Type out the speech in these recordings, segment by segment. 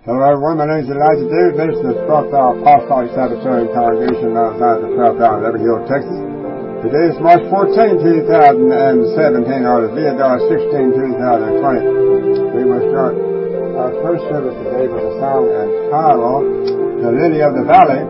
Hello everyone, my name is Elijah David, minister of the 12th Hour Apostolic Sabbatarian Congregation, Mount Zion, the 12th Hour in Liberty Hill, Texas. Today is March 14, 2017, or the Viadar 16, 2020. We will start our first service today with a song entitled The Lily of the Valley.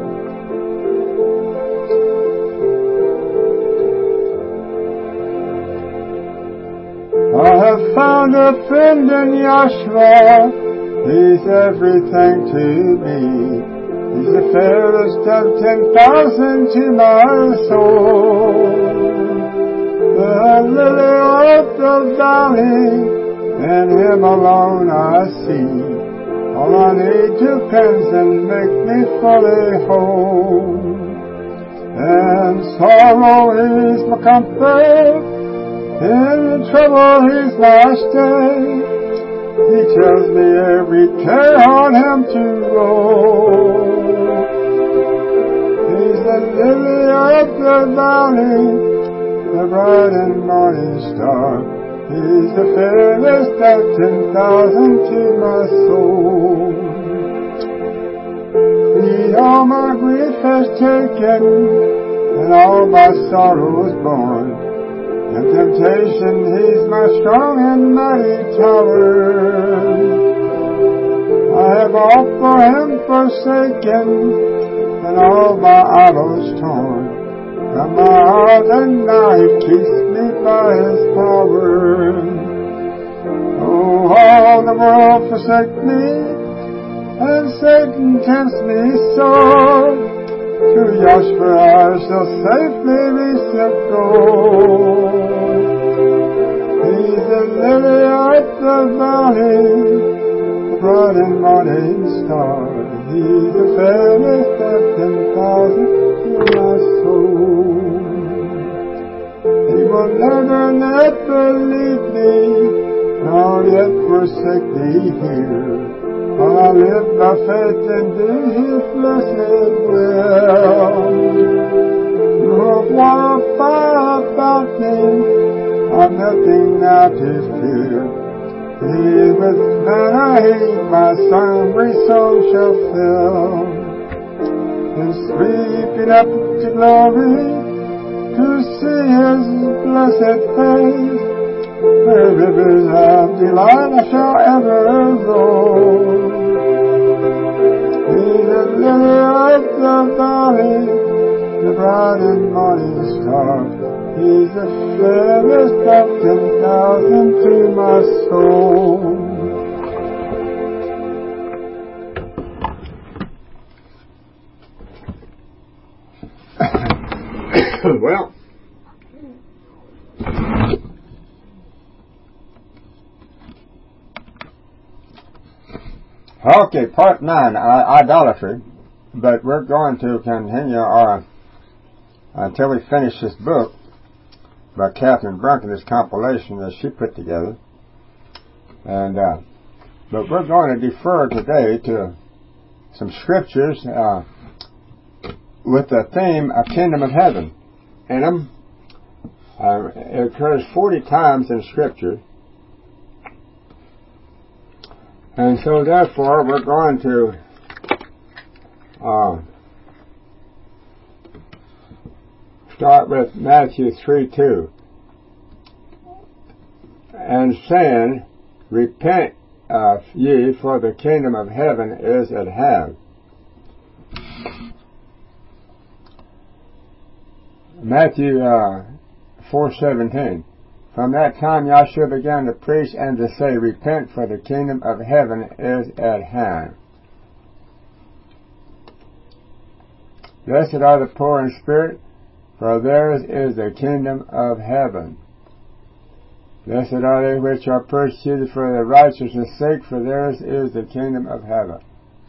I have found a friend in Yahshua. He's everything to me. He's the fairest of 10,000 to my soul. The lily of the valley, in Him alone I see. All I need to cleanse and make me fully whole. And sorrow is my comfort, in trouble He's my stay. He tells me every care on Him to roll. He's the lily of the valley, the bright and morning star. He's the fairest of 10,000 to my soul. He all my grief has taken, and all my sorrows borne. In temptation, He's my strong and mighty tower. I have all for Him forsaken, and all my idols torn. From my heart and now He keeps me by His power. Oh, all the world forsake me, and Satan tempts me so. To Yahshua I shall safely be set go. He's the lily of the valley, the bright and morning star. He's the fairest of 10,000 to my soul. He will never leave me, nor yet forsake me here. I live by faith and do His blessed will. No war or fire about me, I've nothing now to fear. He is with man I hate, my hungry soul shall fill. And sweeping up to glory, to see His blessed face, where rivers of delight I shall ever roll. He's the lily of the valley, the bright and morning star. He's the fairest of 10,000 to my soul. Well, okay, part 9, idolatry. But we're going to continue until we finish this book by Catherine Brunken, this compilation that she put together. And but we're going to defer today to some scriptures with the theme of Kingdom of Heaven. And it occurs 40 times in Scripture. And so therefore we're going to start with Matthew 3:2. And saying, repent ye, for the kingdom of heaven is at hand. Matthew 4:17. From that time Yahshua began to preach and to say, repent, for the kingdom of heaven is at hand. Blessed are the poor in spirit, for theirs is the kingdom of heaven. Blessed are they which are persecuted for their righteousness' sake, for theirs is the kingdom of heaven.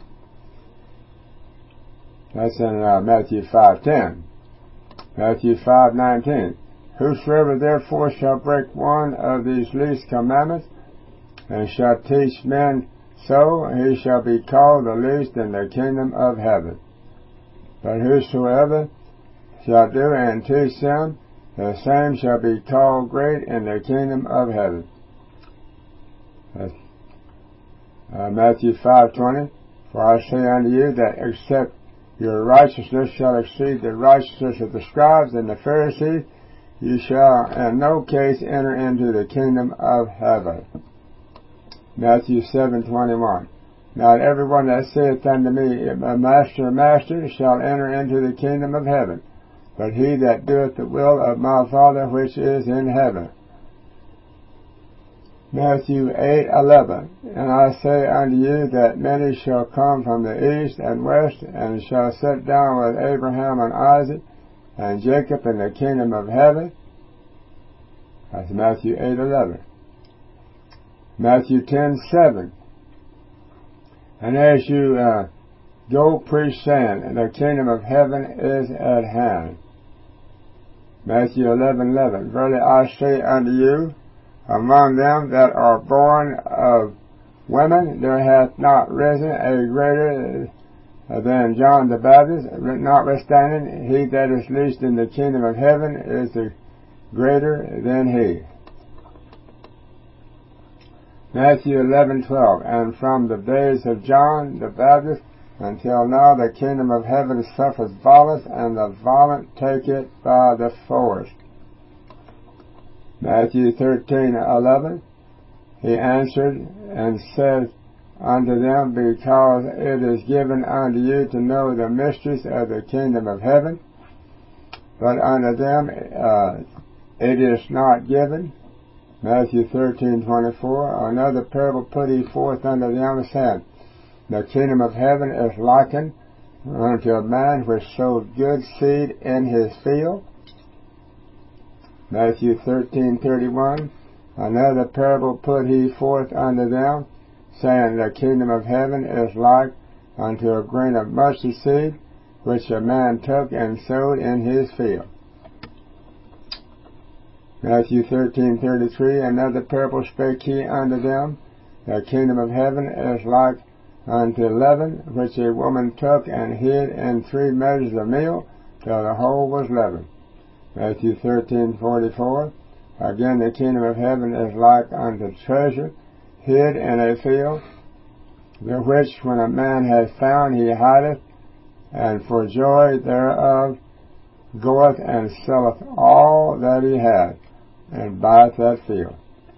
That's in Matthew 5:10. Matthew 5:19. Whosoever therefore shall break one of these least commandments, and shall teach men so, he shall be called the least in the kingdom of heaven. But whosoever shall do and teach them, the same shall be called great in the kingdom of heaven. Matthew 5:20. For I say unto you that except your righteousness shall exceed the righteousness of the scribes and the Pharisees, you shall in no case enter into the kingdom of heaven. Matthew 7:21. Not everyone that saith unto me, Master, Master, shall enter into the kingdom of heaven, but he that doeth the will of my Father which is in heaven. Matthew 8:11. And I say unto you that many shall come from the east and west, and shall sit down with Abraham and Isaac and Jacob in the kingdom of heaven. That's Matthew 8:11. Matthew 10:7. And as you go preach saying, the kingdom of heaven is at hand. Matthew 11:11. Verily I say unto you, among them that are born of women, there hath not risen a greater than John the Baptist. Notwithstanding, he that is least in the kingdom of heaven is the greater than he. Matthew 11:12. And from the days of John the Baptist until now, the kingdom of heaven suffers violence, and the violent take it by the force. Matthew 13:11. He answered and said unto them, because it is given unto you to know the mysteries of the kingdom of heaven, but unto them it is not given. Matthew 13:24. Another parable put he forth unto them, saying, the kingdom of heaven is likened unto a man which sowed good seed in his field. Matthew 13:31. Another parable put he forth unto them, saying, the kingdom of heaven is like unto a grain of mustard seed, which a man took and sowed in his field. Matthew 13:33. Another parable spake he unto them, the kingdom of heaven is like unto leaven, which a woman took and hid in 3 measures of meal, till the whole was leavened. Matthew 13:44. Again, the kingdom of heaven is like unto treasure hid in a field, the which when a man hath found, he hideth, and for joy thereof goeth and selleth all that he hath, and buyeth that field.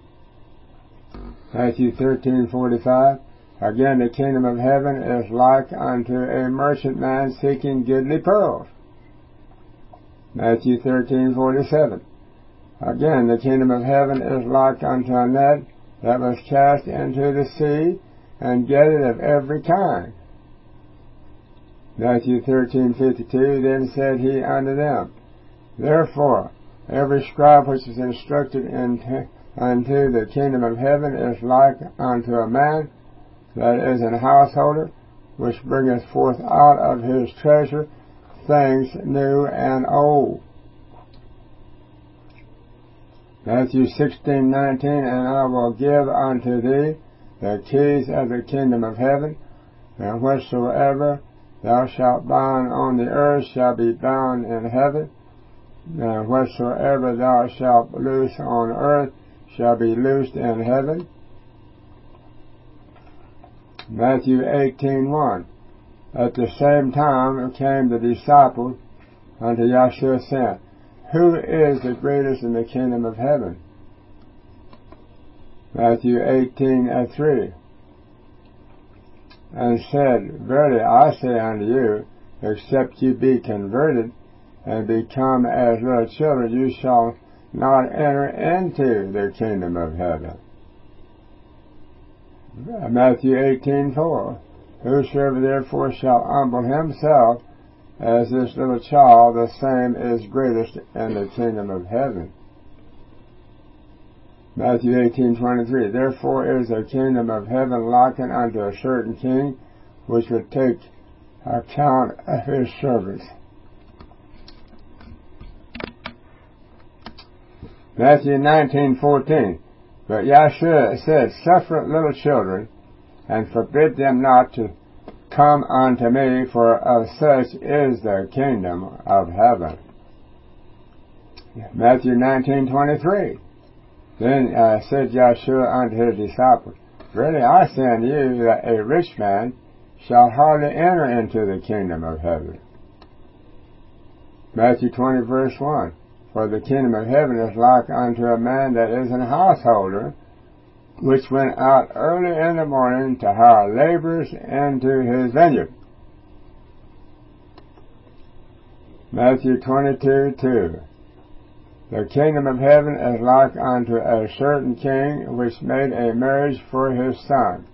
Matthew 13:45. Again, the kingdom of heaven is like unto a merchantman seeking goodly pearls. Matthew 13:47. Again, the kingdom of heaven is like unto a net that was cast into the sea, and gathered of every kind. Matthew 13:52. Then said he unto them, therefore every scribe which is instructed unto the kingdom of heaven is like unto a man that is an householder, which bringeth forth out of his treasure things new and old. Matthew 16:19. And I will give unto thee the keys of the kingdom of heaven, and whatsoever thou shalt bind on the earth shall be bound in heaven, and whatsoever thou shalt loose on earth shall be loosed in heaven. Matthew 18:1. At the same time came the disciples unto Yeshua, saying, who is the greatest in the kingdom of heaven? Matthew 18:3. And said, verily I say unto you, except you be converted and become as little children, you shall not enter into the kingdom of heaven. Matthew 18:4. Whosoever therefore shall humble himself as this little child, the same is greatest in the kingdom of heaven. Matthew 18:23. Therefore is the kingdom of heaven likened unto a certain king, which would take account of his servants. Matthew 19:14. But Yeshua said, suffer little children, and forbid them not to come unto me, for of such is the kingdom of heaven. Matthew 19:23. Then said Yeshua unto his disciples, verily I say unto you, that a rich man shall hardly enter into the kingdom of heaven. Matthew 20, verse 1. For the kingdom of heaven is like unto a man that is an householder, which went out early in the morning to hire laborers into his vineyard. Matthew 22, 2. The kingdom of heaven is like unto a certain king which made a marriage for his son.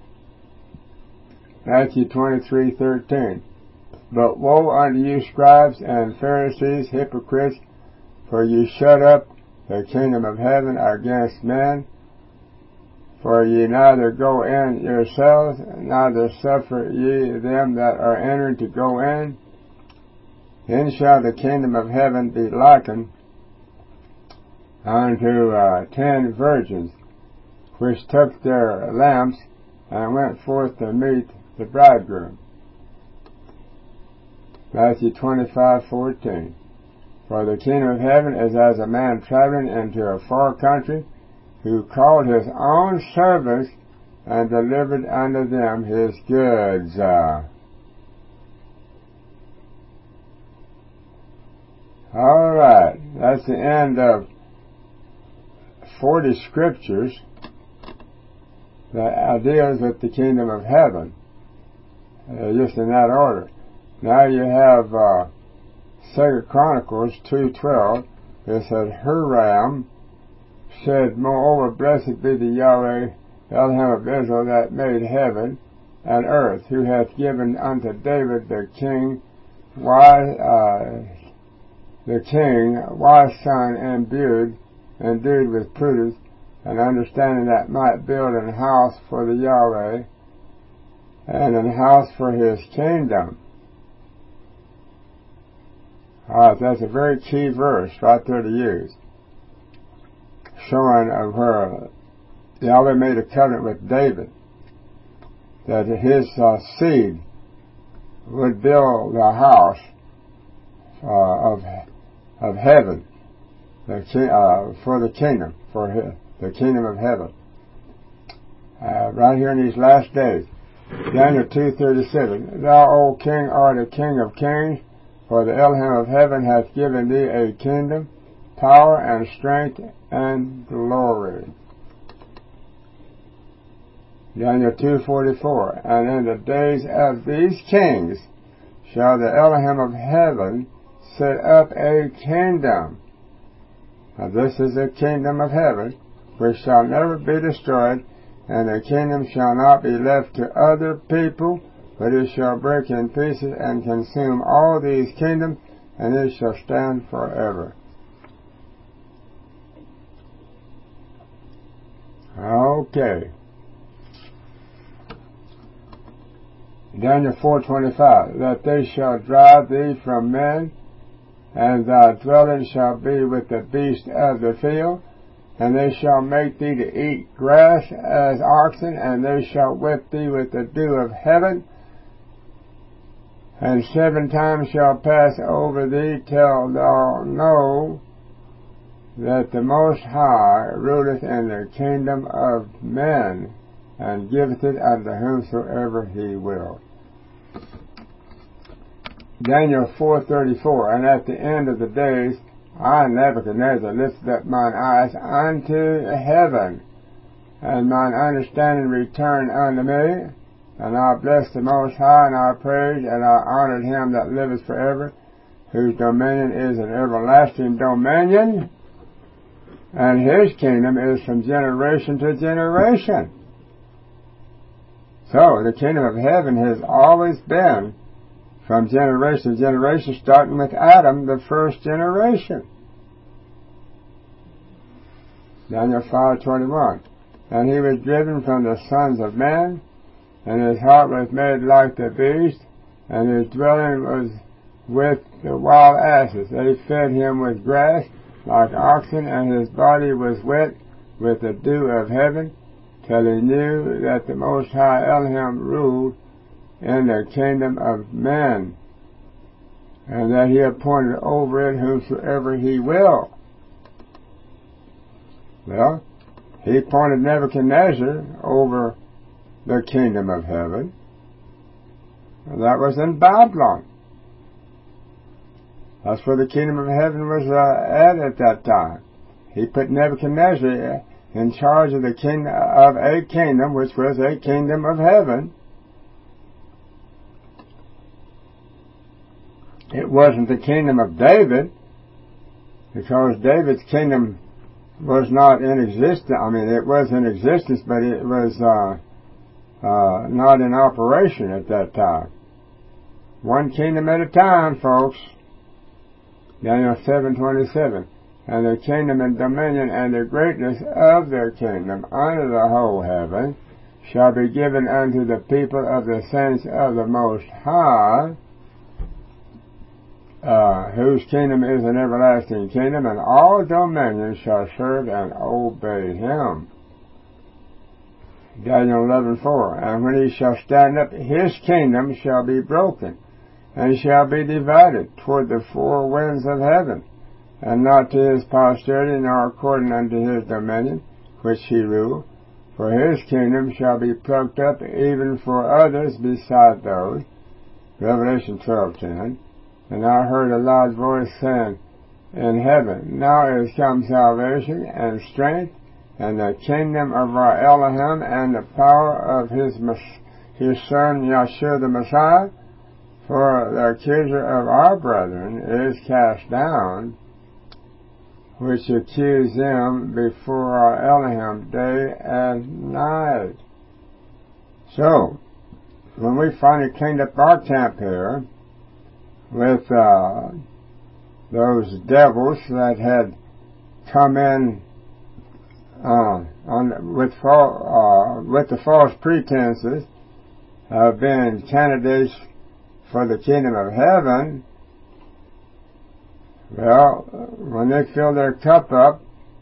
Matthew 23, 13. But woe unto you, scribes and Pharisees, hypocrites, for ye shut up the kingdom of heaven against men. For ye neither go in yourselves, neither suffer ye them that are entered to go in. Then shall the kingdom of heaven be likened unto 10 virgins, which took their lamps and went forth to meet the bridegroom. Matthew 25:14. For the kingdom of heaven is as a man traveling into a far country, who called his own servants and delivered unto them his goods. All right, that's the end of 40 scriptures that deals with the kingdom of heaven, just in that order. Now you have 2 Chronicles 2:12. It said, Huram said, Moreover, blessed be the Yahweh, Elohim of Israel, that made heaven and earth, who hath given unto David the king, wise son, endued with prudence and understanding, that might build an house for the Yahweh, and an house for his kingdom. Alright, that's a very key verse right there to use, showing of where Yahweh made a covenant with David, that his seed would build a house of heaven, for the kingdom, for the kingdom of heaven. Right here in these last days. Daniel 2:37. Thou, O King, art a King of kings, for the Elohim of heaven hath given thee a kingdom, power, and strength, and glory. Daniel 2:44. And in the days of these kings shall the Elohim of heaven set up a kingdom. Now this is the kingdom of heaven, which shall never be destroyed, and the kingdom shall not be left to other people, but it shall break in pieces and consume all these kingdoms, and it shall stand forever. Okay. Daniel 4:25. That they shall drive thee from men, and thy dwelling shall be with the beasts of the field, and they shall make thee to eat grass as oxen, and they shall whip thee with the dew of heaven, and 7 times shall pass over thee, till thou know that the Most High ruleth in the kingdom of men, and giveth it unto whomsoever he will. Daniel 4:34. And at the end of the days, I, Nebuchadnezzar, lifted up mine eyes unto heaven, and mine understanding returned unto me, and I blessed the Most High, and I praised, and I honored him that liveth forever, whose dominion is an everlasting dominion, and his kingdom is from generation to generation. So, the kingdom of heaven has always been from generation to generation, starting with Adam, the first generation. Daniel 5:21. And he was driven from the sons of men, and his heart was made like the beast, and his dwelling was with the wild asses. They fed him with grass like oxen, and his body was wet with the dew of heaven, till he knew that the Most High Elohim ruled in the kingdom of men, and that he appointed over it whomsoever he will. Well, he appointed Nebuchadnezzar over the kingdom of heaven, That was in Babylon. That's where the kingdom of heaven was at that time. He put Nebuchadnezzar in charge of a kingdom, which was a kingdom of heaven. It wasn't the kingdom of David, because David's kingdom was not in existence. I mean, it was in existence, but it was not in operation at that time. One kingdom at a time, folks. Daniel 7:27. And the kingdom and dominion and the greatness of their kingdom under the whole heaven shall be given unto the people of the saints of the Most High, whose kingdom is an everlasting kingdom, and all dominions shall serve and obey him. Daniel 11:4. And when he shall stand up, his kingdom shall be broken, and shall be divided toward the four winds of heaven, and not to his posterity, nor according unto his dominion, which he ruled. For his kingdom shall be plucked up even for others beside those. Revelation 12:10. And I heard a loud voice saying in heaven, Now is come salvation and strength, and the kingdom of our Elohim, and the power of his son Yeshua the Messiah. For the accuser of our brethren is cast down, which accuse them before our Elohim day and night. So, when we finally cleaned up our camp here with those devils that had come in with the false pretenses of being candidates for the kingdom of heaven, well, when they fill their cup up,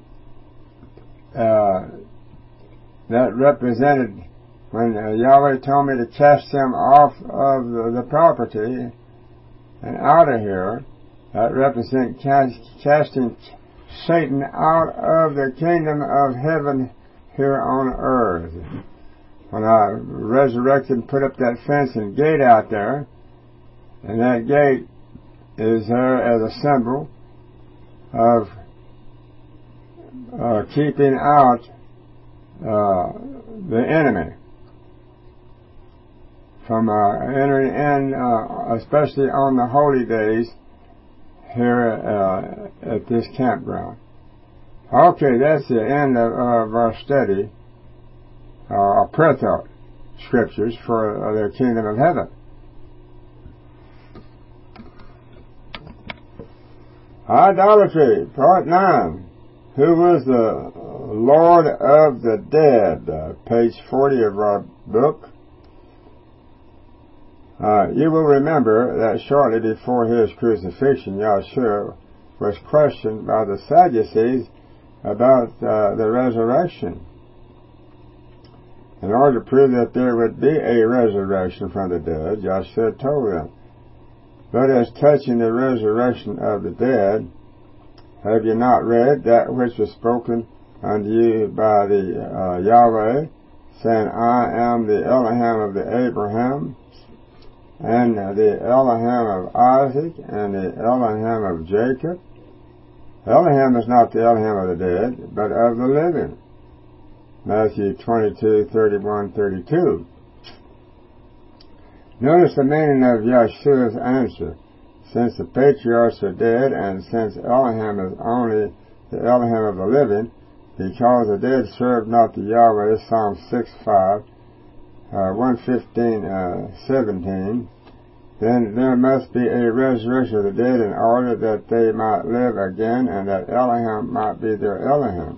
that represented, when Yahweh told me to cast them off of the property and out of here, that represents casting Satan out of the kingdom of heaven here on earth. When I resurrected and put up that fence and gate out there, and that gate is there as a symbol of keeping out the enemy from entering in, especially on the holy days here at this campground. Okay, that's the end of our study, our prayer thought scriptures for the kingdom of heaven. Idolatry, part 9. Who was the Lord of the dead? Page 40 of our book. You will remember that shortly before his crucifixion, Yahshua was questioned by the Sadducees about the resurrection. In order to prove that there would be a resurrection from the dead, Yahshua told them, But as touching the resurrection of the dead, have you not read that which was spoken unto you by the Yahweh, saying, I am the Elohim of the Abraham, and the Elohim of Isaac, and the Elohim of Jacob? Elohim is not the Elohim of the dead, but of the living. Matthew 22:31-32. Notice the meaning of Yahshua's answer. Since the patriarchs are dead, and since Elohim is only the Elohim of the living, because the dead serve not the Yahweh, Psalm 6:5, 115:17, then there must be a resurrection of the dead in order that they might live again, and that Elohim might be their Elohim.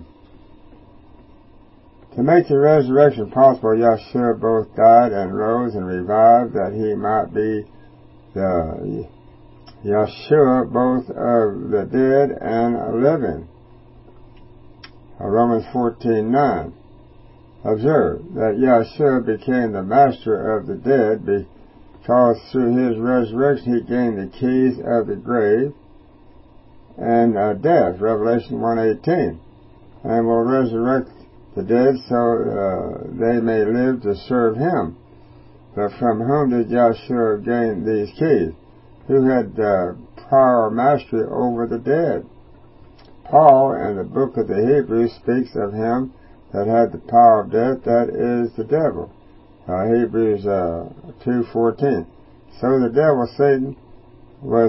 To make the resurrection possible, Yahshua both died and rose and revived, that he might be the Yahshua both of the dead and living. Romans 14:9. Observe that Yahshua became the master of the dead because through his resurrection he gained the keys of the grave and death. Revelation 1:18. And will resurrect the dead so they may live to serve him. But from whom did Joshua gain these keys? Who had power or mastery over the dead? Paul, in the book of the Hebrews, speaks of him that had the power of death, that is the devil. Hebrews 2:14. So the devil, Satan, was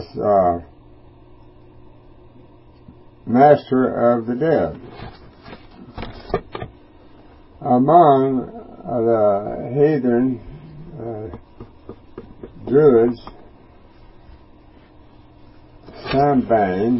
master of the dead. Among the heathen Druids, Sambane,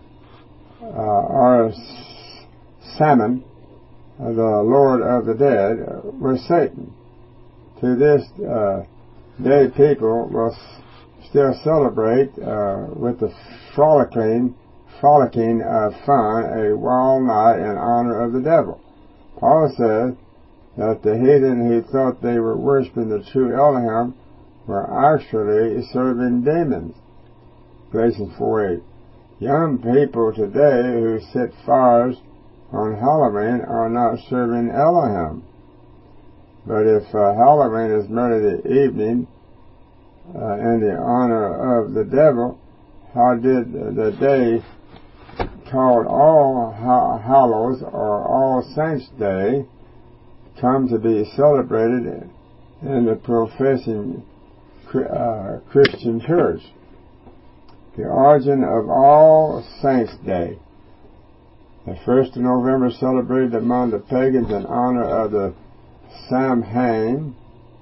or Salmon, the Lord of the dead, was Satan. To this day, people will still celebrate with the frolicking fun a wild night in honor of the devil. Paul says that the heathen who thought they were worshiping the true Elohim were actually serving demons. Galatians 4:8. Young people today who set fires on Halloween are not serving Elohim. But if Halloween is merely the evening in the honor of the devil, how did the day called All Hallows or All Saints Day come to be celebrated in the professing Christian church? The origin of All Saints Day. The 1st of November celebrated among the pagans in honor of the Samhain,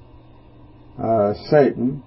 Satan,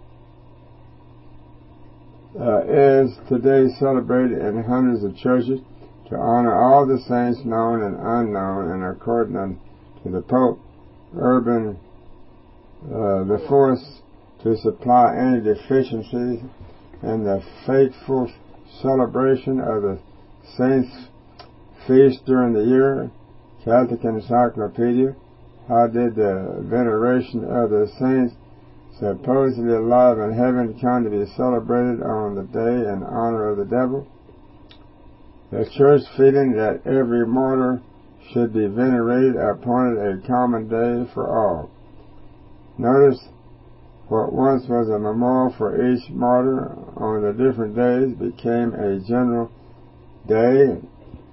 is today celebrated in hundreds of churches to honor all the saints known and unknown, and according to the Pope Urban IV, to supply any deficiencies in the faithful celebration of the saints' feast during the year. Catholic Encyclopedia. How did the veneration of the saints supposedly alive in heaven come to be celebrated on the day in honor of the devil? The church, feeling that every martyr should be venerated, appointed a common day for all. Notice what once was a memorial for each martyr on the different days became a general day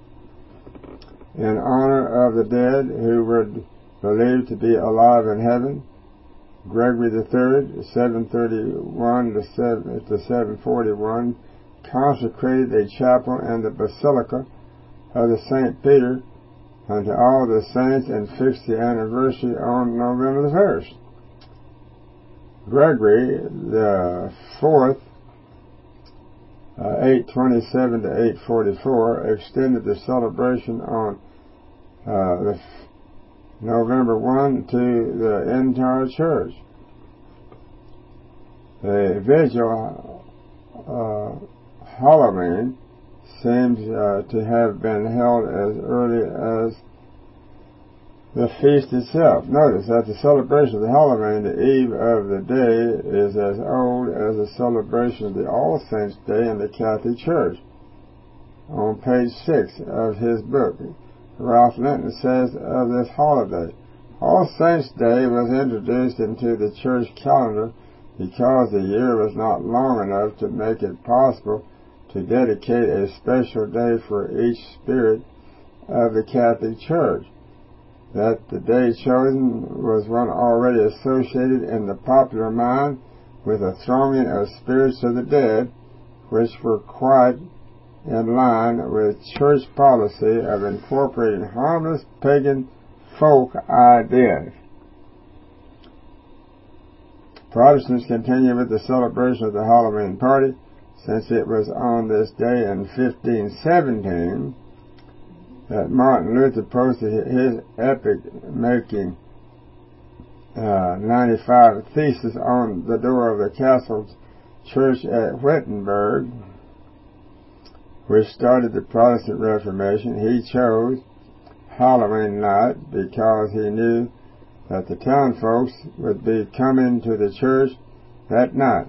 in honor of the dead who were believed to be alive in heaven. Gregory III, 731 to 741, consecrated a chapel in the Basilica of the St. Peter unto all the saints and fixed the anniversary on November the 1st. Gregory the Fourth, 827 to 844, extended the celebration on November 1 to the entire church. The vigil Halloween seems to have been held as early as the feast itself. Notice that the celebration of the Halloween, the eve of the day, is as old as the celebration of the All Saints' Day in the Catholic Church. On page 6 of his book, Ralph Linton says of this holiday, All Saints' Day was introduced into the church calendar because the year was not long enough to make it possible to dedicate a special day for each spirit of the Catholic Church. That the day chosen was one already associated in the popular mind with a thronging of spirits of the dead, which were quite in line with church policy of incorporating harmless pagan folk ideas. Protestants continue with the celebration of the Halloween party, since it was on this day in 1517 that Martin Luther posted his epoch-making 95 thesis on the door of the castle church at Wittenberg, which started the Protestant Reformation. He chose Halloween night because he knew that the town folks would be coming to the church that night.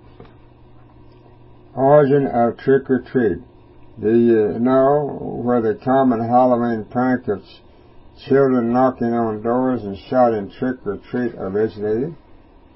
Origin of trick-or-treat. Do you know where the common Halloween prank of children knocking on doors and shouting trick-or-treat originated?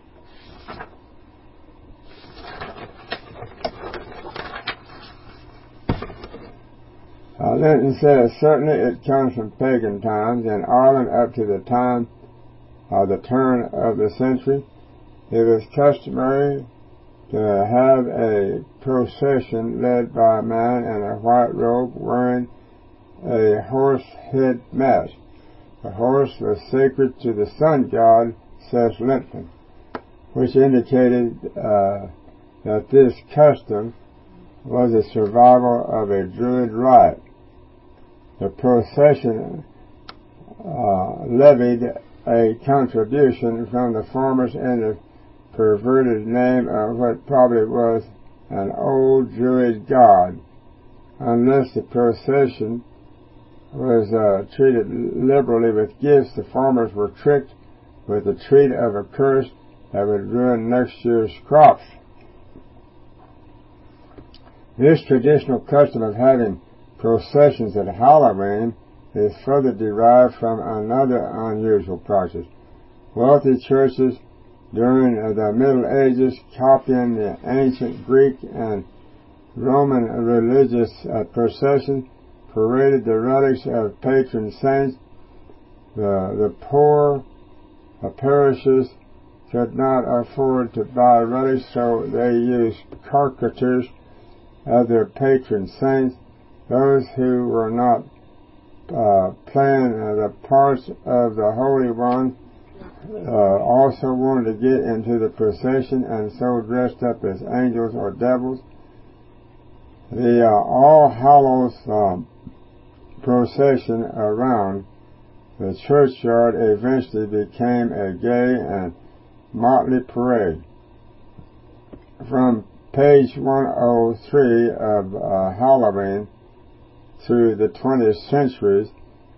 Linton says, certainly it comes from pagan times. In Ireland, up to the time of the turn of the century, it was customary to have a procession led by a man in a white robe wearing a horse head mask. The horse was sacred to the sun god, says Linton, which indicated that this custom was a survival of a Druid rite. The procession levied a contribution from the farmers in the perverted name of what probably was an old Druid god. Unless the procession was treated liberally with gifts, the farmers were tricked with the treat of a curse that would ruin next year's crops. This traditional custom of having processions at Halloween is further derived from another unusual practice. Wealthy churches during the Middle Ages, copying the ancient Greek and Roman religious processions, paraded the relics of patron saints. The poor parishes could not afford to buy relics, so they used caricatures of their patron saints. Those who were not playing the parts of the Holy One also wanted to get into the procession and so dressed up as angels or devils. The All Hallows procession around the churchyard eventually became a gay and motley parade. From page 103 of Halloween through the 20th centuries,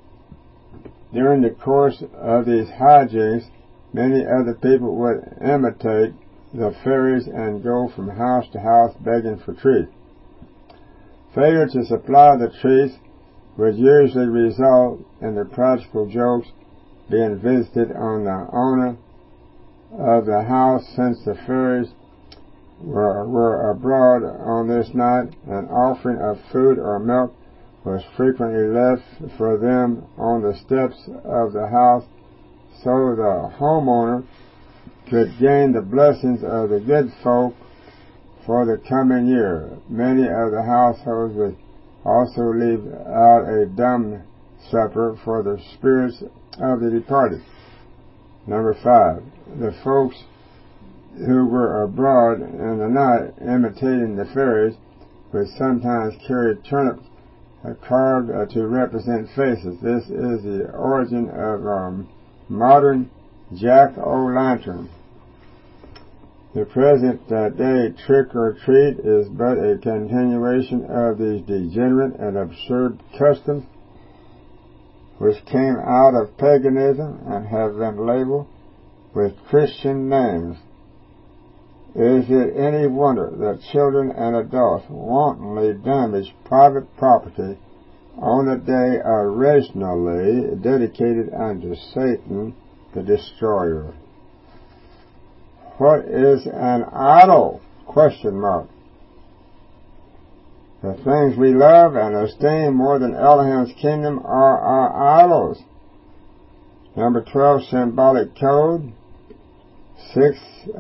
during the course of these hijinks, many other people would imitate the fairies and go from house to house begging for treats. Failure to supply the treats would usually result in the practical jokes being visited on the owner of the house. Since the fairies were abroad on this night, an offering of food or milk was frequently left for them on the steps of the house, so the homeowner could gain the blessings of the good folk for the coming year. Many of the households would also leave out a dumb supper for the spirits of the departed. Number 5. The folks who were abroad in the night imitating the fairies would sometimes carry turnips carved to represent faces. This is the origin of our modern jack-o'-lantern. The present day trick-or-treat is but a continuation of these degenerate and absurd customs which came out of paganism and have been labeled with Christian names. Is it any wonder that children and adults wantonly damage private property on the day originally dedicated unto Satan the Destroyer? What is an idol? Question mark. The things we love and esteem more than Elohim's kingdom are our idols. Number 12, symbolic code. 6,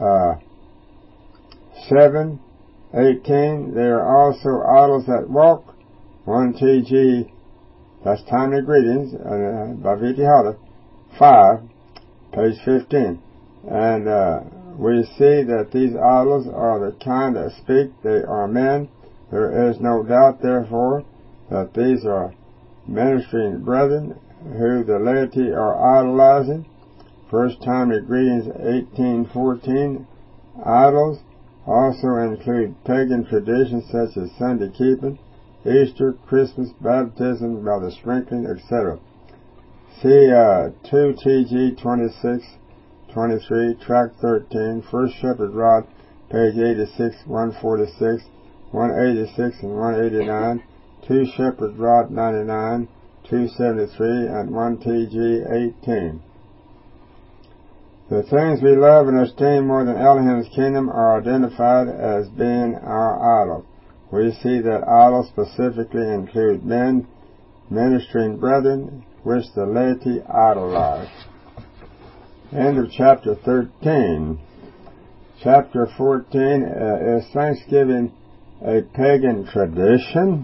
7, 18. There are also idols that walk. 1 TG, that's timely greetings, by V.T. Hodder. 5, page 15. And we see that these idols are the kind that speak. They are men. There is no doubt, therefore, that these are ministering brethren who the laity are idolizing. First timely greetings, 1814. Idols also include pagan traditions such as Sunday keeping, Easter, Christmas, baptism by the sprinkling, etc. See 2 TG 26, 23, track 13, First Shepherd Rod, page 86, 146, 186 and 189, 2 Shepherd Rod 99, 273, and 1 TG 18. The things we love and esteem more than Elohim's kingdom are identified as being our idols. We see that idols specifically include men ministering brethren, which the laity idolize. End of chapter 13. Chapter 14, is Thanksgiving a pagan tradition?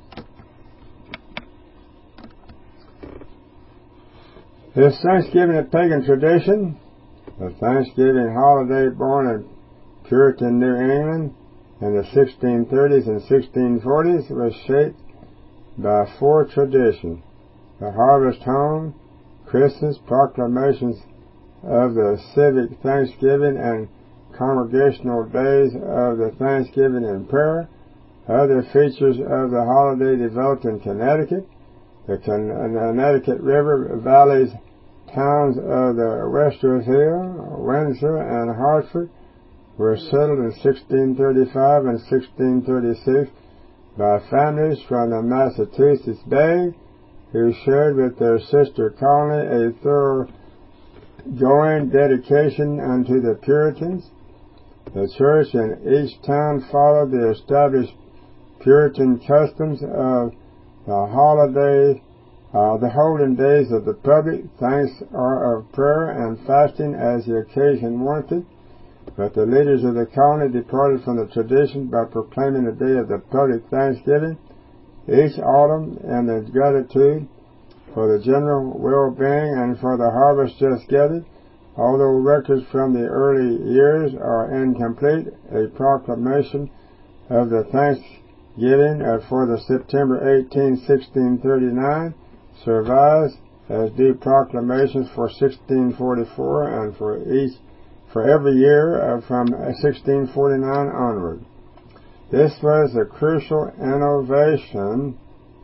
Is Thanksgiving a pagan tradition? The Thanksgiving holiday born in Puritan New England in the 1630s and 1640s was shaped by four traditions: the harvest home, Christmas, proclamations of the civic Thanksgiving and congregational days of the Thanksgiving and prayer. Other features of the holiday developed in Connecticut. The Connecticut River valleys towns of the Wester's Hill, Windsor, and Hartford were settled in 1635 and 1636 by families from the Massachusetts Bay who shared with their sister colony a thoroughgoing dedication unto the Puritans. The church in each town followed the established Puritan customs of the holding days of the public, thanks or of prayer and fasting as the occasion warranted. But the leaders of the colony departed from the tradition by proclaiming the day of the public Thanksgiving each autumn in the gratitude for the general well-being and for the harvest just gathered. Although records from the early years are incomplete, a proclamation of the Thanksgiving for the September 18, 1639 survives, as do proclamations for 1644 and for every year from 1649 onward. This was a crucial innovation.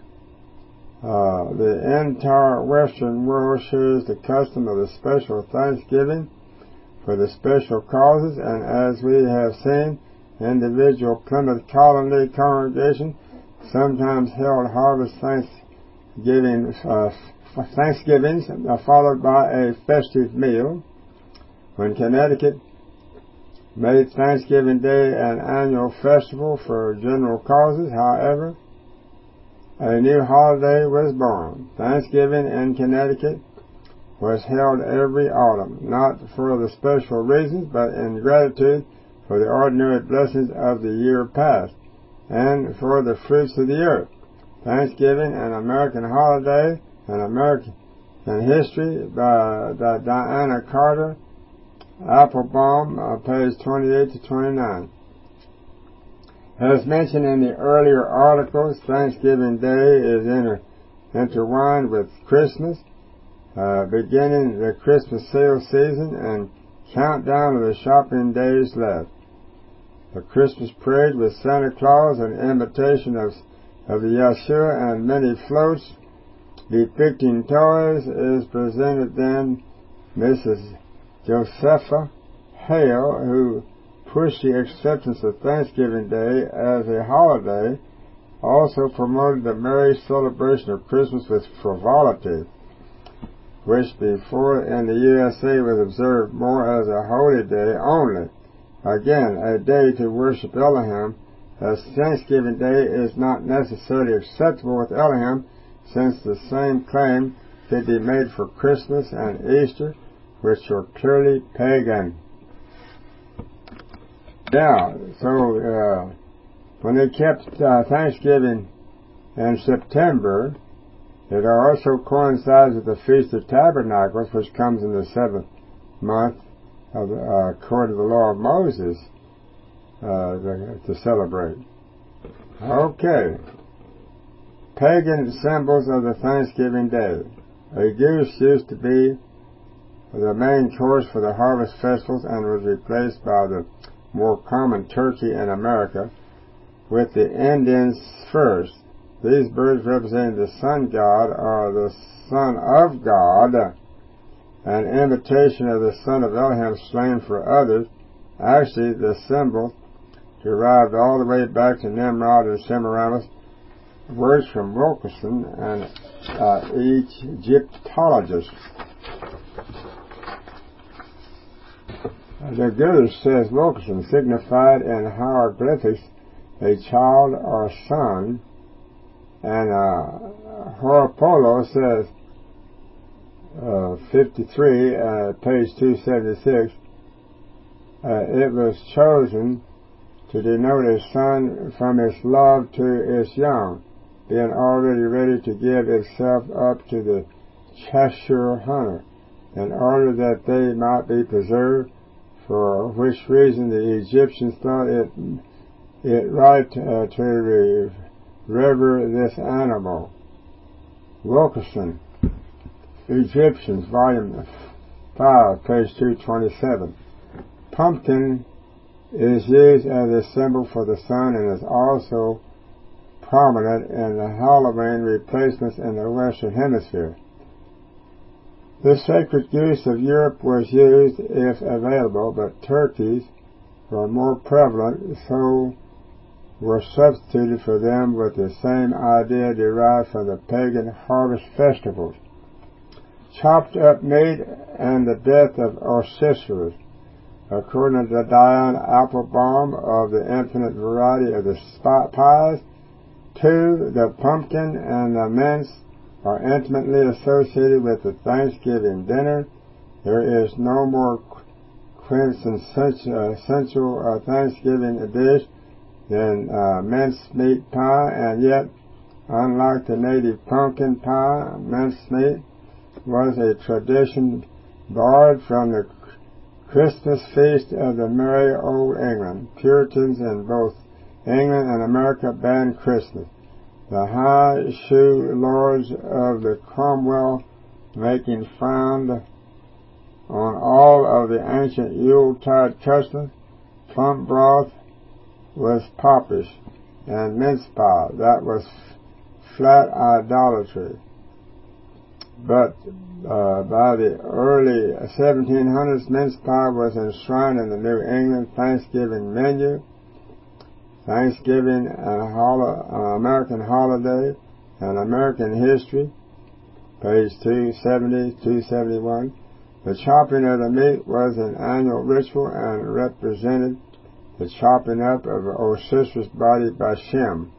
The entire Western world shares the custom of the special Thanksgiving for the special causes, and as we have seen, individual Plymouth Colony congregations sometimes held harvest Thanksgivings followed by a festive meal. When Connecticut made Thanksgiving Day an annual festival for general causes, however, a new holiday was born. Thanksgiving in Connecticut was held every autumn, not for the special reasons, but in gratitude for the ordinary blessings of the year past, and for the fruits of the earth. Thanksgiving, an American holiday, an American history, by Diana Carter, Applebaum, page 28 to 29. As mentioned in the earlier articles, Thanksgiving Day is intertwined with Christmas, beginning the Christmas sale season and countdown of the shopping days left. The Christmas parade with Santa Claus, an imitation of the Yeshua, and many floats depicting toys is presented then. Mrs. Josepha Hale, who pushed the acceptance of Thanksgiving Day as a holiday, also promoted the merry celebration of Christmas with frivolity, which before in the USA was observed more as a holy day only. Again, a day to worship Elohim, as Thanksgiving Day is not necessarily acceptable with Elohim, since the same claim could be made for Christmas and Easter, which are clearly pagan. Now, so when they kept Thanksgiving in September, it also coincides with the Feast of Tabernacles, which comes in the 7th month of according to the law of Moses to celebrate. Okay. Pagan symbols of the Thanksgiving Day. A goose used to be the main course for the harvest festivals and was replaced by the more common turkey in America, with the Indians first. These birds representing the sun god or the son of God, an imitation of the son of Elohim slain for others. Actually, the symbol derived all the way back to Nimrod and Semiramis. Words from Wilkerson, an Egyptologist. The goose, says Wilkerson, signified in hieroglyphics a child or son And Horapollo says, 53, page 276, it was chosen to denote a son from its love to its young, being already ready to give itself up to the Cheshire hunter, in order that they might be preserved, for which reason the Egyptians thought it right to revere this animal. Wilkerson, Egyptians, volume 5, page 227. Pumpkin is used as a symbol for the sun and is also prominent in the Halloween replacements in the Western Hemisphere. The sacred goose of Europe was used if available, but turkeys were more prevalent, so were substituted for them with the same idea derived from the pagan harvest festivals. Chopped up meat and the death of Osiris. According to Diane Applebaum of the infinite variety of the spot pies, 2. The pumpkin and the mince are intimately associated with the Thanksgiving dinner. There is no more quintessential Thanksgiving dish than mincemeat pie, and yet, unlike the native pumpkin pie, mincemeat was a tradition borrowed from the Christmas feast of the merry old England. Puritans in both England and America banned Christmas. The high shoe lords of the Cromwell making frowned on all of the ancient Yuletide customs. Plum broth was popish, and mince pie, that was flat idolatry. But by the early 1700s, mince pie was enshrined in the New England Thanksgiving menu. Thanksgiving, an American holiday, and American history, page 270, 271. The chopping of the meat was an annual ritual and represented the chopping up of Osiris' body by Shem.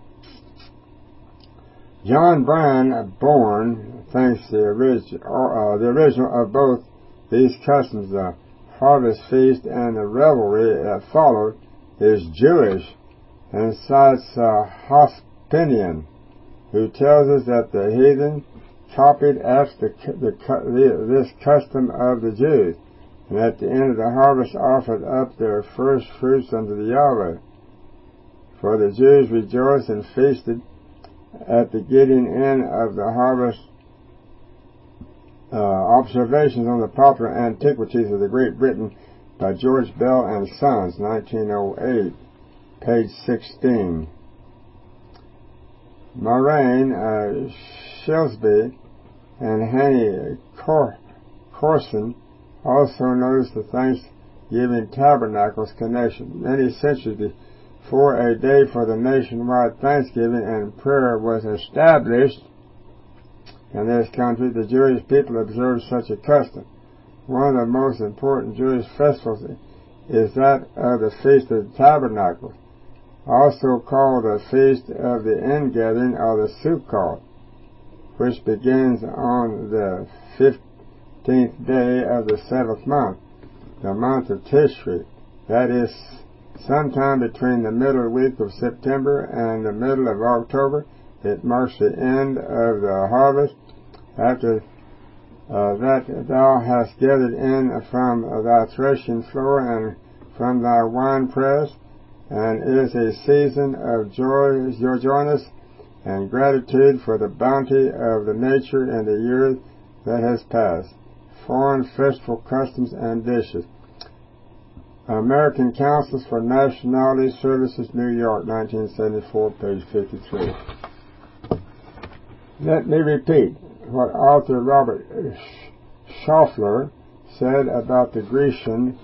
John Bryan Bourne thinks the original of both these customs, the harvest feast and the revelry that followed, is Jewish, and cites Hospinian, who tells us that the heathen copied after this custom of the Jews, and at the end of the harvest offered up their first fruits unto the Yahweh. For the Jews rejoiced and feasted at the getting in of the harvest. Observations on the Popular Antiquities of the Great Britain by George Bell and Sons, 1908, page 16. Moraine, Shilsby, and Henny Corson also noticed the Thanksgiving Tabernacles connection. Many centuries before a day for the nationwide Thanksgiving and prayer was established in this country, the Jewish people observed such a custom. One of the most important Jewish festivals is that of the Feast of the Tabernacles, also called the Feast of the Ingathering or the Sukkot, which begins on the 15th day of the 7th month, the month of Tishri, that is, sometime between the middle week of September and the middle of October. It marks the end of the harvest. After that thou hast gathered in from thy threshing floor and from thy winepress, and is a season of joyous and gratitude for the bounty of the nature in the year that has passed. Foreign festival customs and dishes. American Councils for Nationality Services, New York, 1974, page 53. Let me repeat what author Robert Schaeffler said about the Grecian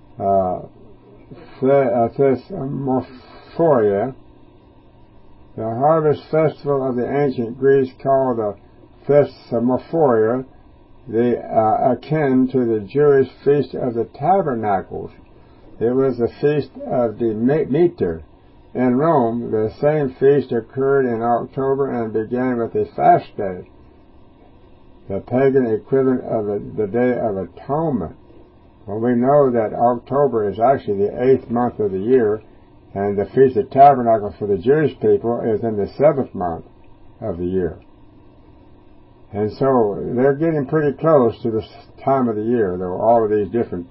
Thesmophoria, the harvest festival of the ancient Greeks called the Thesmophoria, akin to the Jewish Feast of the Tabernacles. It was the feast of Demeter, In Rome, the same feast occurred in October and began with a fast day, the pagan equivalent of the Day of Atonement. Well, we know that October is actually the 8th month of the year, and the Feast of Tabernacles for the Jewish people is in the 7th month of the year. And so they're getting pretty close to the time of the year, though, all of these different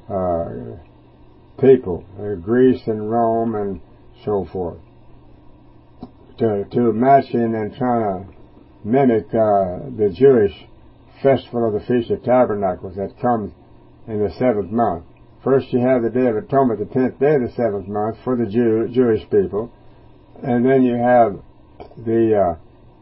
people, Greece and Rome and so forth, to match in and trying to mimic the Jewish festival of the Feast of Tabernacles that comes in the 7th month. First you have the Day of Atonement, the 10th day of the 7th month for the Jewish people, and then you have the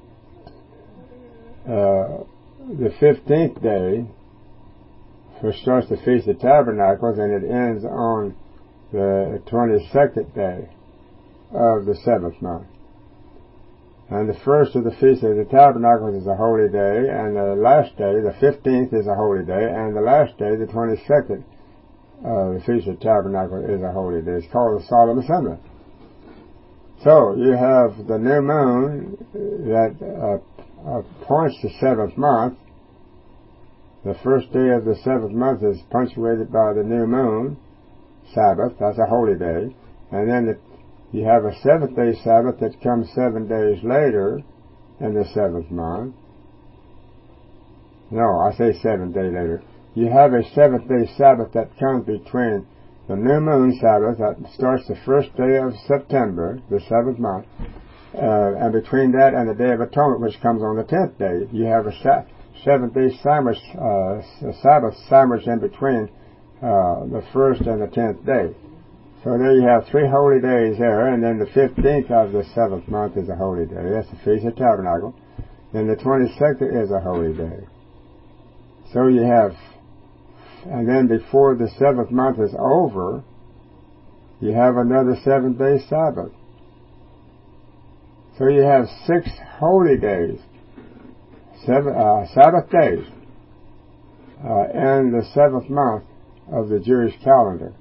15th day, which starts the Feast of Tabernacles, and it ends on the 22nd day of the 7th month. And the first of the Feast of the Tabernacles is a holy day, and the last day, the 15th, is a holy day, and the last day, the 22nd, the Feast of Tabernacles is a holy day. It's called the Solemn Assembly. So you have the new moon that points to 7th month. The first day of the 7th month is punctuated by the new moon, Sabbath, that's a holy day, and then you have a 7th-day Sabbath that comes 7 days later in the 7th month. No, I say 7 days later. You have a 7th-day Sabbath that comes between the new moon Sabbath that starts the first day of September, the 7th month, and between that and the Day of Atonement, which comes on the 10th day, you have a 7th-day Sabbath sandwich in between the 1st and the 10th day. So there you have 3 holy days there, and then the 15th of the 7th month is a holy day. That's the Feast of Tabernacle. Then the 22nd is a holy day. So you have, and then before the 7th month is over, you have another 7th-day Sabbath. So you have 6 holy days, Sabbath days, in the 7th month of the Jewish calendar.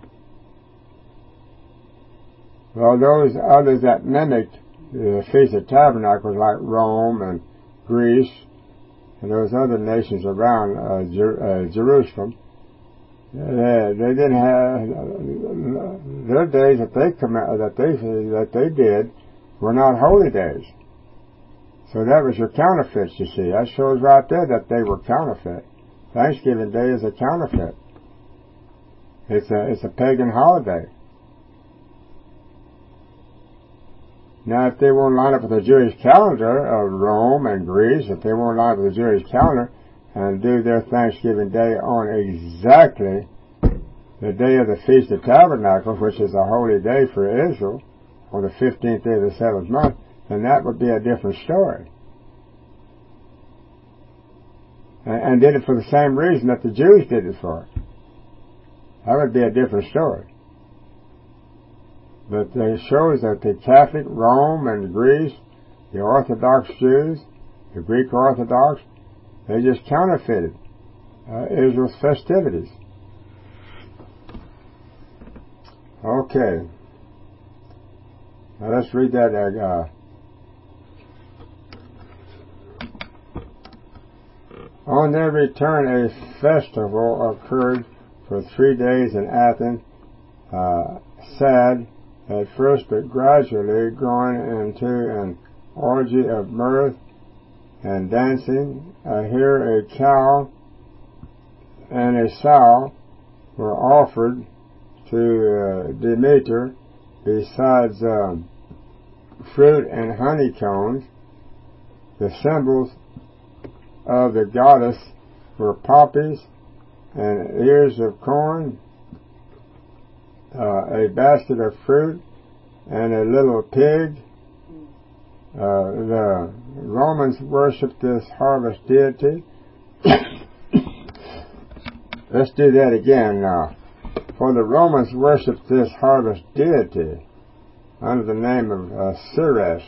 Well, those others that mimicked the Feast of Tabernacles, like Rome and Greece and those other nations around Jerusalem, they didn't have their days that they did were not holy days. So that was your counterfeits. You see, that shows right there that they were counterfeit. Thanksgiving Day is a counterfeit. It's a pagan holiday. Now, if they won't line up with the Jewish calendar of Rome and Greece, if they won't line up with the Jewish calendar and do their Thanksgiving Day on exactly the day of the Feast of Tabernacles, which is a holy day for Israel, on the 15th day of the 7th month, then that would be a different story. And did it for the same reason that the Jews did it for. That would be a different story. But it shows that the Catholic Rome and Greece, the Orthodox Jews, the Greek Orthodox, they just counterfeited Israel's festivities. Okay. Now let's read that. On their return, a festival occurred for 3 days in Athens, sad at first, but gradually growing into an orgy of mirth and dancing. Here a cow and a sow were offered to Demeter, besides fruit and honeycombs. The symbols of the goddess were poppies and ears of corn, a basket of fruit, and a little pig. The Romans worshipped this harvest deity. Let's do that again now. For the Romans worshipped this harvest deity under the name of Ceres.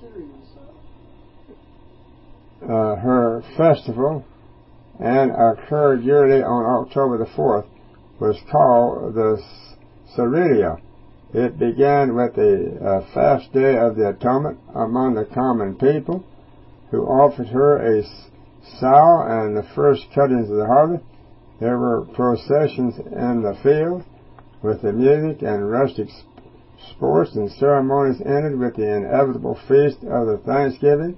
Her festival, and occurred yearly on October the 4th, was called the Cerilia, It began with a fast day of the atonement among the common people, who offered her a sow and the first cuttings of the harvest. There were processions in the field with the music, and rustic sports and ceremonies ended with the inevitable feast of the Thanksgiving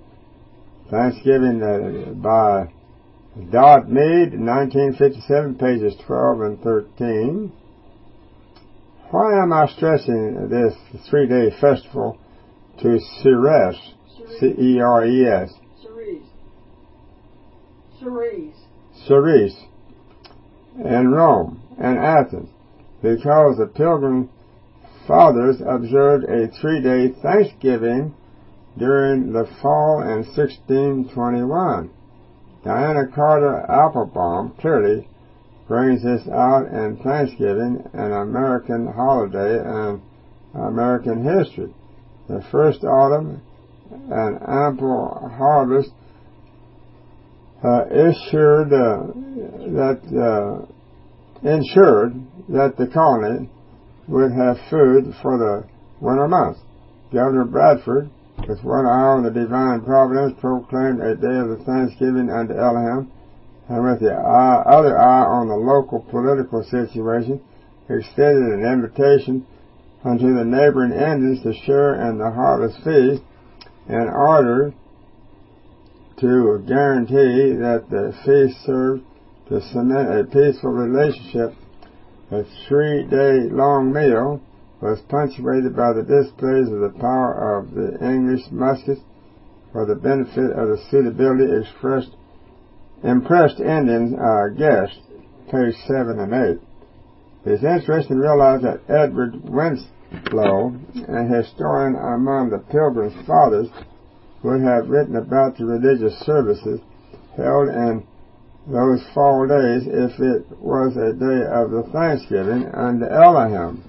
by Dodd Mead, 1957, pages 12 and 13. Why am I stressing this 3-day festival to Ceres? C-E-R-E-S. Ceres. In Rome and Athens, because the Pilgrim Fathers observed a 3-day Thanksgiving during the fall in 1621. Diana Carter Applebaum clearly brings this out in Thanksgiving, an American holiday and American history. The first autumn, an ample harvest ensured that the colony would have food for the winter months. Governor Bradford, with one eye on the divine providence, proclaimed a day of the Thanksgiving unto Elohim, and with the other eye on the local political situation, extended an invitation unto the neighboring Indians to share in the harvest feast in order to guarantee that the feast served to cement a peaceful relationship. A 3-day-long meal was punctuated by the displays of the power of the English muskets for the benefit of the suitably impressed Indian guests, page 7 and 8. It's interesting to realize that Edward Winslow, a historian among the Pilgrim Fathers, would have written about the religious services held in those fall days if it was a day of the Thanksgiving unto Elohim.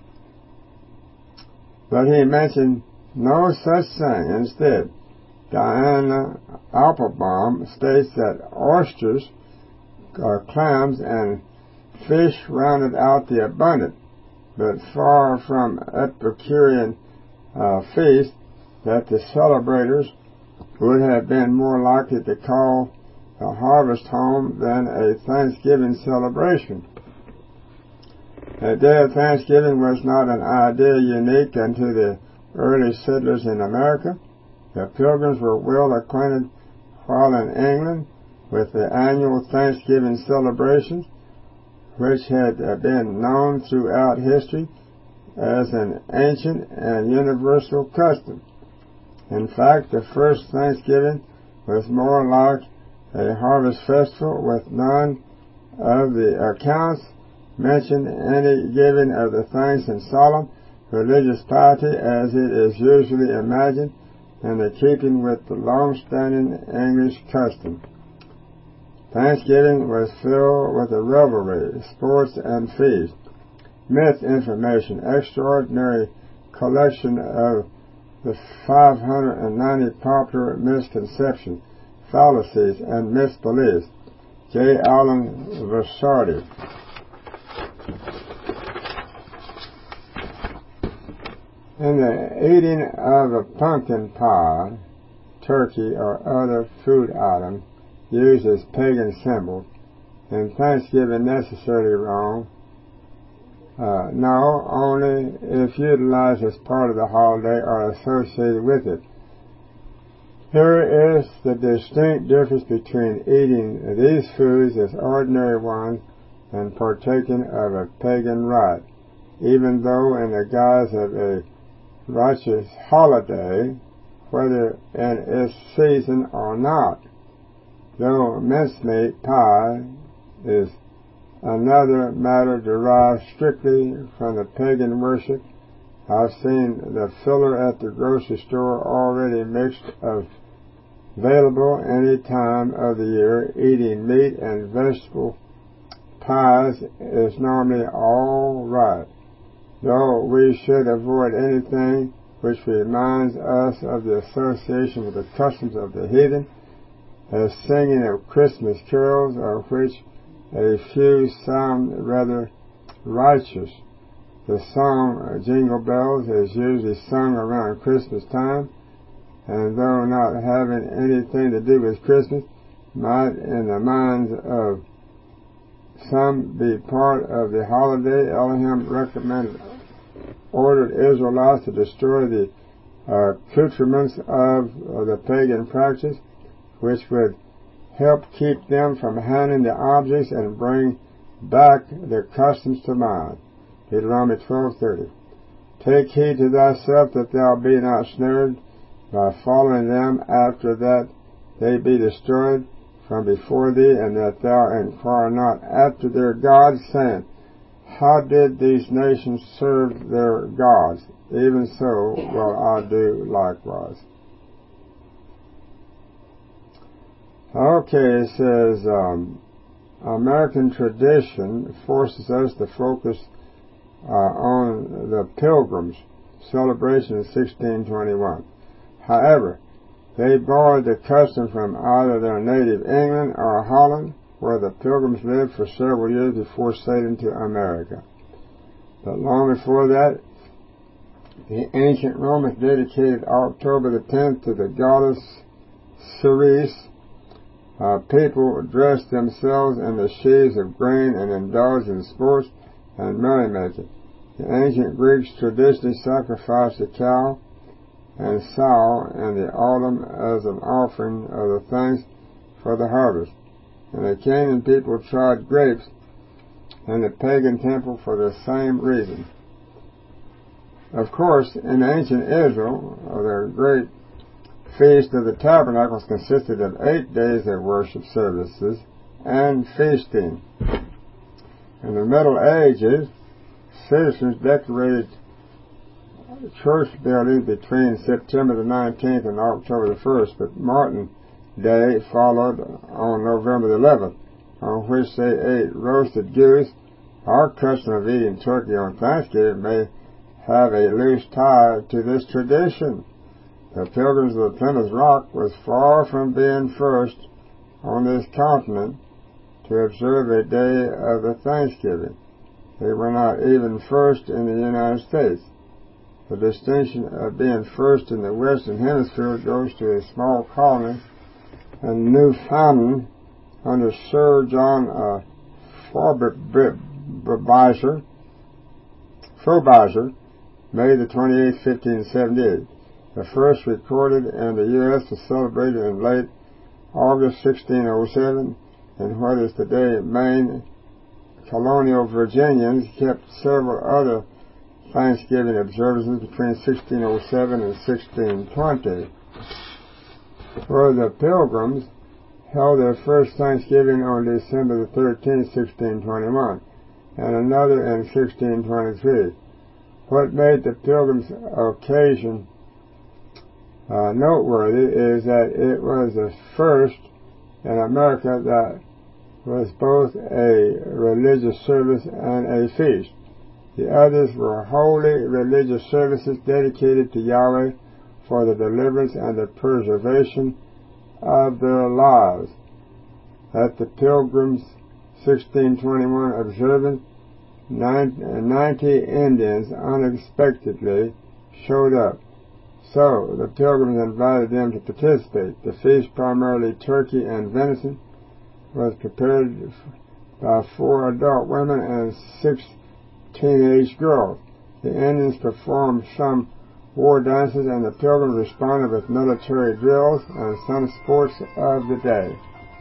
But he mentioned no such thing. Instead, Diana Applebaum states that oysters, clams, and fish rounded out the abundant, but far from Epicurean feast that the celebrators would have been more likely to call a harvest home than a Thanksgiving celebration. A day of Thanksgiving was not an idea unique unto the early settlers in America. The Pilgrims were well acquainted while in England with the annual Thanksgiving celebrations, which had been known throughout history as an ancient and universal custom. In fact, the first Thanksgiving was more like a harvest festival, with none of the accounts mention any giving of the thanks in solemn religious piety as it is usually imagined, in the keeping with the long-standing English custom. Thanksgiving was filled with a revelry, sports, and feast. Myth information, extraordinary collection of the 590 popular misconceptions, fallacies, and misbeliefs. J. Allen Versardi. In the eating of a pumpkin pie, turkey, or other food item used as pagan symbols, is Thanksgiving necessarily wrong? No, only if utilized as part of the holiday or associated with it. Here is the distinct difference between eating these foods as ordinary ones and partaking of a pagan rite, even though in the guise of a righteous holiday, whether in its season or not. Though mincemeat pie is another matter derived strictly from the pagan worship, I've seen the filler at the grocery store already mixed available any time of the year. Eating meat and vegetable pies is normally all right, though we should avoid anything which reminds us of the association with the customs of the heathen, as singing of Christmas carols, of which a few sound rather righteous. The song Jingle Bells is usually sung around Christmas time, and though not having anything to do with Christmas, might in the minds of some be part of the holiday. Elohim ordered Israelites to destroy the accoutrements of the pagan practice, which would help keep them from handling the objects and bring back their customs to mind. Deuteronomy 12:30. Take heed to thyself that thou be not snared by following them after that they be destroyed from before thee, and that thou inquire not after their gods, saying, how did these nations serve their gods? Even so will I do likewise. Okay, it says, American tradition forces us to focus on the Pilgrims' celebration in 1621. However, they borrowed the custom from either their native England or Holland, where the Pilgrims lived for several years before sailing to America. But long before that, the ancient Romans dedicated October the 10th to the goddess Ceres. People dressed themselves in the sheaves of grain and indulged in sports and merrymaking. The ancient Greeks traditionally sacrificed a cow and sow in the autumn as an offering of the thanks for the harvest. And the Canaan people tried grapes in the pagan temple for the same reason. Of course, in ancient Israel, the great Feast of the Tabernacles consisted of 8 days of worship services and feasting. In the Middle Ages, citizens decorated church buildings between September the 19th and October the 1st, but Martin Day followed on November the 11th, on which they ate roasted goose. Our custom of eating turkey on Thanksgiving may have a loose tie to this tradition. The Pilgrims of the Plymouth Rock was far from being first on this continent to observe a day of the Thanksgiving. They were not even first in the United States. The distinction of being first in the Western Hemisphere goes to a small colony in Newfoundland under Sir John Frobisher, May the 28th, 1578. The first recorded in the U.S. was celebrated in late August 1607, and what is today Maine. Colonial Virginians kept several other Thanksgiving observances between 1607 and 1620, where the Pilgrims held their first Thanksgiving on December the 13th, 1621, and another in 1623. What made the Pilgrims' occasion noteworthy is that it was the first in America that was both a religious service and a feast. The others were holy religious services dedicated to Yahweh for the deliverance and the preservation of their lives. At the Pilgrims' 1621 observance, 90 Indians unexpectedly showed up. So the Pilgrims invited them to participate. The feast, primarily turkey and venison, was prepared by 4 adult women and 6 teenage girls. The Indians performed some war dances, and the Pilgrims responded with military drills and some sports of the day.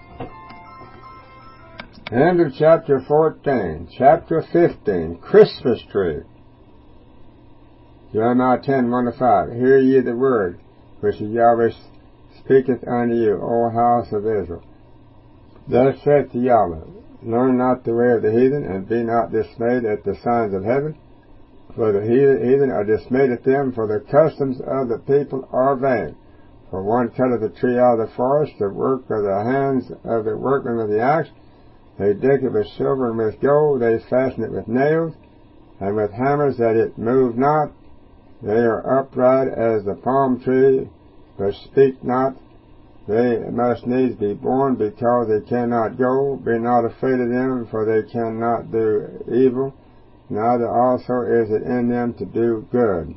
End of chapter 14. Chapter 15, Christmas Tree. Jeremiah 10:1-5. Hear ye the word which Yahweh speaketh unto you, O house of Israel. Thus saith Yahweh, learn not the way of the heathen, and be not dismayed at the signs of heaven. For the heathen are dismayed at them, for the customs of the people are vain. For one cutteth a tree out of the forest, the work of the hands of the workman with the axe. They deck it with silver and with gold, they fasten it with nails, and with hammers that it move not. They are upright as the palm tree, but speak not. They must needs be born, because they cannot go. Be not afraid of them, for they cannot do evil. neither also is it in them to do good.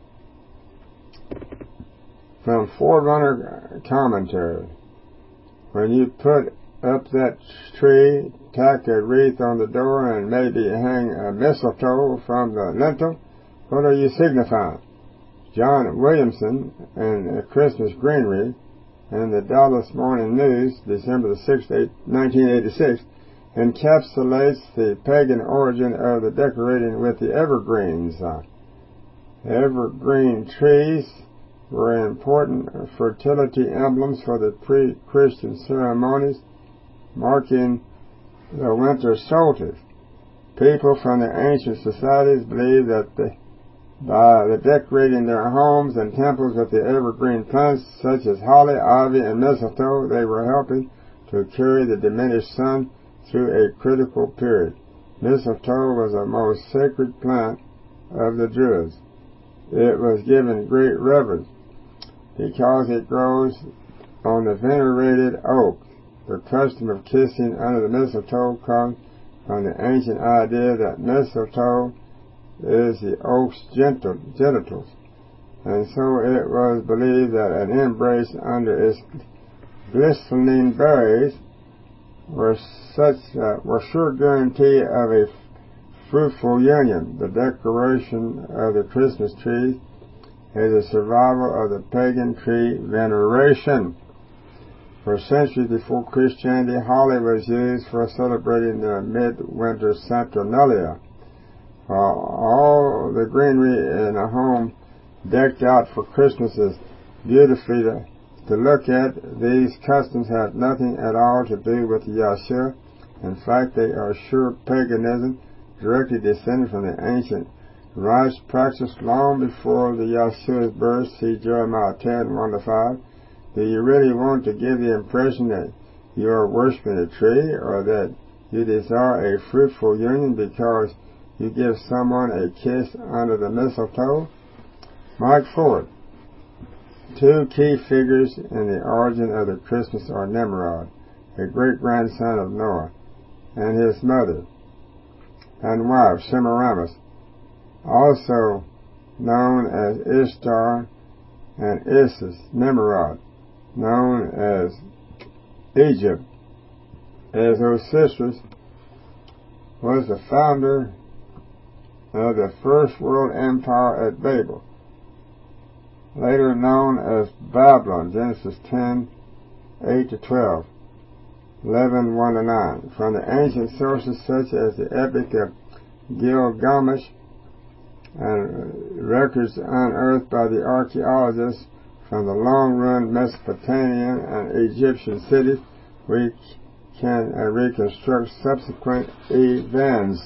From Forerunner Commentary. When you put up that tree, tack a wreath on the door, and maybe hang a mistletoe from the lintel, what are you signifying? John Williamson in Christmas Greenery in the Dallas Morning News, December the 6th, 1986, encapsulates the pagan origin of the decorating with the evergreens. Evergreen trees were important fertility emblems for the pre-Christian ceremonies marking the winter solstice. People from the ancient societies believed that by decorating their homes and temples with the evergreen plants such as holly, ivy, and mistletoe, they were helping to carry the diminished sun through a critical period. Mistletoe was the most sacred plant of the Druids. It was given great reverence because it grows on the venerated oak. The custom of kissing under the mistletoe comes from the ancient idea that mistletoe is the oak's genitals, and so it was believed that an embrace under its glistening berries were sure guarantee of a fruitful union. The decoration of the Christmas tree is a survival of the pagan tree veneration. For centuries before Christianity, holly was used for celebrating the midwinter Saturnalia. All the greenery in a home decked out for Christmas is beautifully to look at. These customs have nothing at all to do with Yahshua. In fact, they are sure paganism, directly descended from the ancient rites practiced long before the Yahshua's birth. See Jeremiah 10, 1-5. Do you really want to give the impression that you are worshiping a tree, or that you desire a fruitful union because you give someone a kiss under the mistletoe? Mike Ford. Two key figures in the origin of the Christmas are Nimrod, a great-grandson of Noah, and his mother and wife, Semiramis, also known as Ishtar, and Isis, Nimrod, known as Egypt, as Osiris was the founder of the first world empire at Babel, later known as Babylon, Genesis 10, 8-12, 11, 1-9. From the ancient sources such as the Epic of Gilgamesh and records unearthed by the archaeologists from the long-run Mesopotamian and Egyptian cities, we can reconstruct subsequent events.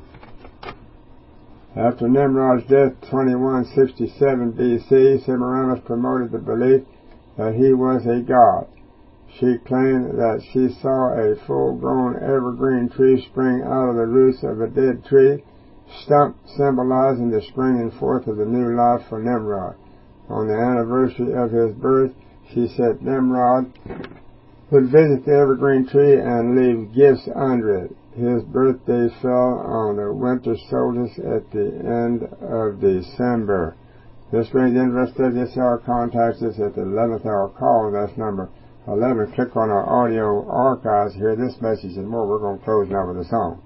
After Nimrod's death, 2167 BC, Semiramis promoted the belief that he was a god. She claimed that she saw a full-grown evergreen tree spring out of the roots of a dead tree stump, symbolizing the springing forth of the new life for Nimrod. On the anniversary of his birth, she said Nimrod would visit the evergreen tree and leave gifts under it. His birthday fell on the winter solstice at the end of December. This brings in the rest of this hour. Contact us at the 11th hour call. That's number 11. Click on our audio archives here. This message and more. We're going to close now with a song.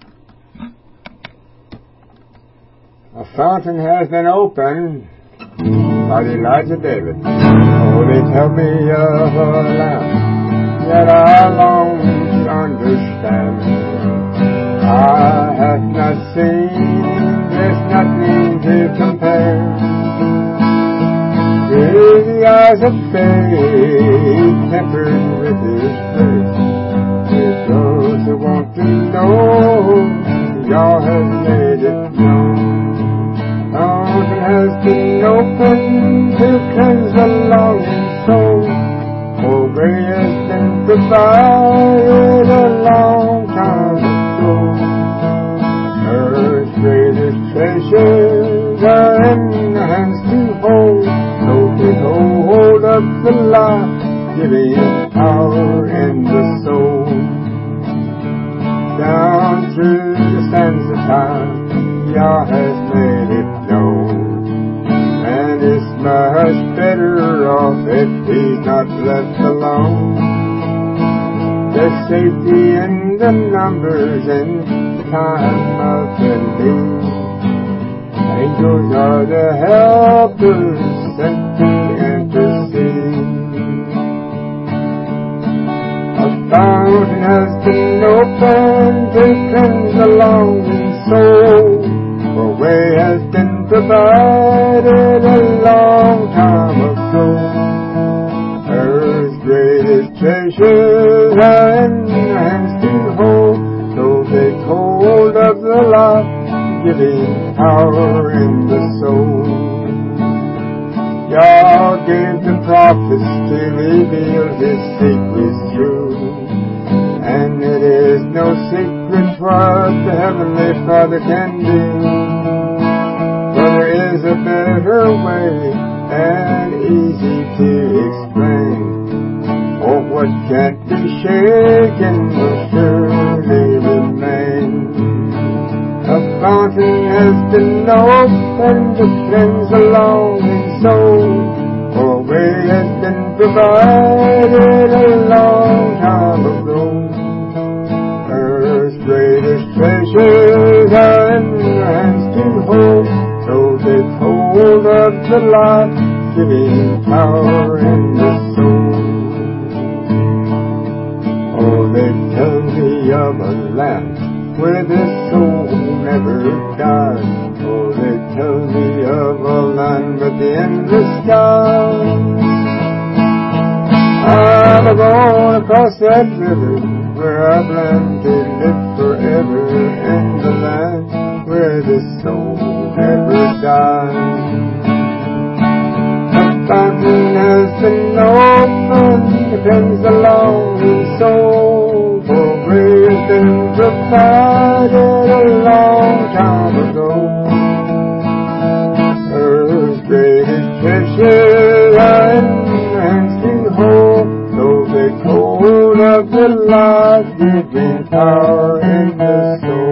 A fountain has been opened by Elijah David. Oh, they tell me of a lamb, yet I long to understand. I have not seen, there's nothing to compare with the eyes of faith tempered with His grace. With those who want to know, God has made it known. Fountain has been opened to cleanse the longing soul. For grace has been provided a long time ago. Earth's greatest treasures are in the hands to hold. So take hold of the life-giving power in the soul. Down through the sands of time, much better off if he's not left alone. There's safety in the numbers in time of the need. Angels are the helpers sent to intercede. A fountain has been opened to cleanse the longing soul. A way has been provided a long time ago. Earth's greatest treasures are in hands to hold. So take hold of the life-giving power in the soul. God gave the prophets to reveal His secrets true, and it is no secret what the Heavenly Father can do. For there is a better way and easy to explain. For what can't be shaken will surely remain. A fountain has been opened to cleanse the longing soul. For a way has been provided a long time ago. Earth's greatest treasures are in your hands to hold. So take hold of the life-giving power in the soul. Oh, they tell me of a land where the soul never dies. Oh, they tell me of a land with the endless skies. I'm going across that river where I plan to live forever in the land where the soul never dies. A fountain has been opened to cleanse the longing soul. For grace has been provided a long time ago. Earth's greatest treasures are in hands to hold. So take hold of the life-giving power in the soul.